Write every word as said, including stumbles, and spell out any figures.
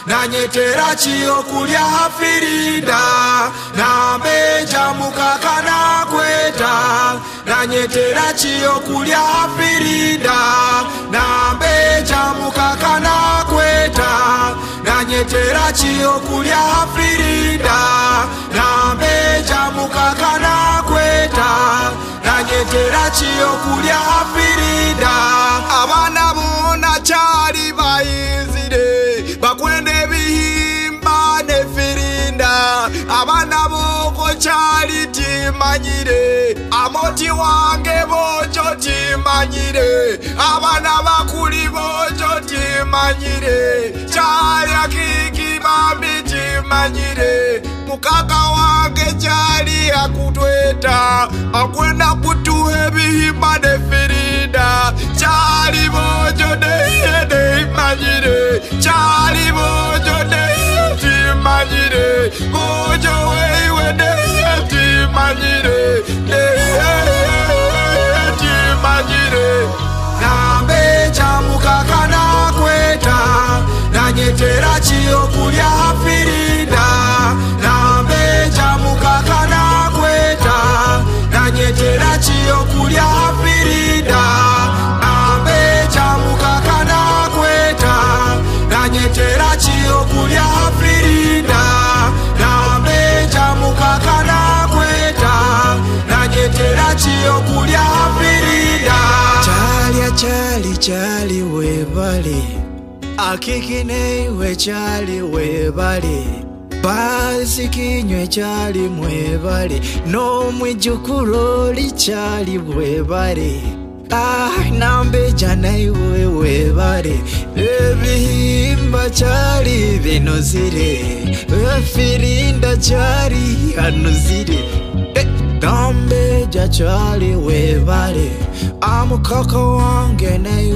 nanyetera chiyo kulya hafirida nambeja mukaka nakweta nanyetera chiyo kulya hafirida nambeja mukaka nakweta nanyetera chiyo kulya hafirida nambeja mukaka nakweta nanyetera chiyo kulya hafirida abana bona chali bayizire bakwende bihimba ne firinda abana boko chali timanyire amoti wange bojo timanyire abana bakuli bojo timanyire chali akiki mami timanyire mukaka wange chali akutweta akwenda kutuhe bihimba ne firinda chali bojo de de imagine chali bojo de imagine bojo wewe de imagine de imagine nambeja mukaka nakweta nanyetera chiyo kulya hafirida nambeja mukaka nakweta nanyetera chiyo kulya hafirida nambeja mukaka nakweta nanyetera chiyo kulya hafirida nambeja mukaka nakweta nanyetera chiyo kulya hafirida chalya chali chali webale akiki we chali webale basi kinywe chali mwebale no mwijukuro chali webale ah nambeja naiwe webale ebihimba chali binozire efirinda chali anuzire nambeja chali webale amukaka wange naiwe